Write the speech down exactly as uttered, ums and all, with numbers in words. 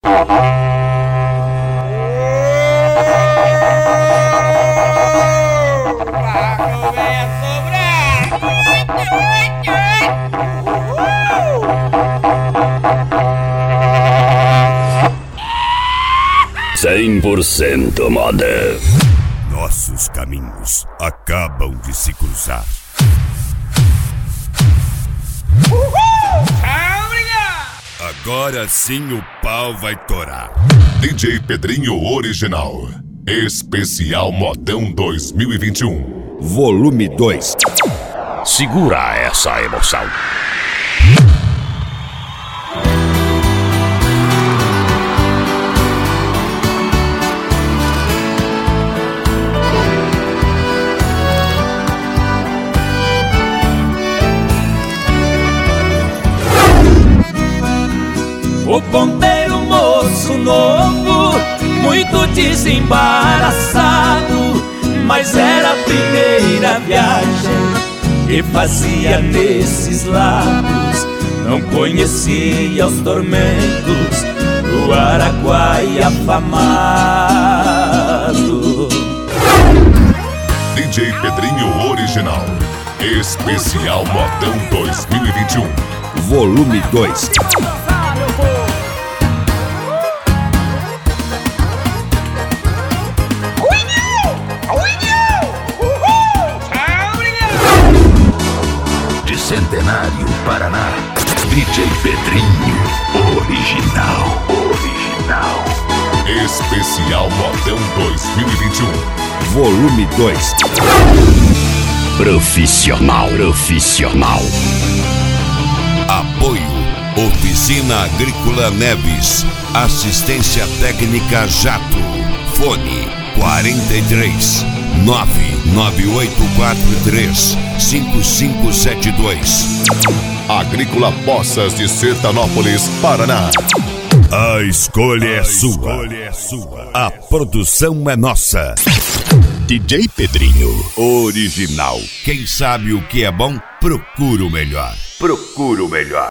cem por cento moda. Nossos caminhos acabam de se cruzar. Agora sim o pau vai torar. D J Pedrinho Original. Especial Modão dois mil e vinte e um. Volume dois. Segura essa emoção. O ponteiro moço novo, muito desembaraçado, mas era a primeira viagem que fazia nesses lados. Não conhecia os tormentos do Araguaia afamado. D J Pedrinho Original. Especial Modão dois mil e vinte e um. Volume dois. Centenário, Paraná. D J Pedrinho Original. Original. Especial Modão dois mil e vinte e um. Volume dois. Profissional. Profissional. Apoio Oficina Agrícola Neves. Assistência técnica Jato. Fone quarenta e três, nove nove oito quatro três, cinco cinco sete dois. Agrícola Poças de Sertanópolis, Paraná. A escolha é sua. A produção é nossa. D J Pedrinho Original. Quem sabe o que é bom, procura o melhor. Procura o melhor.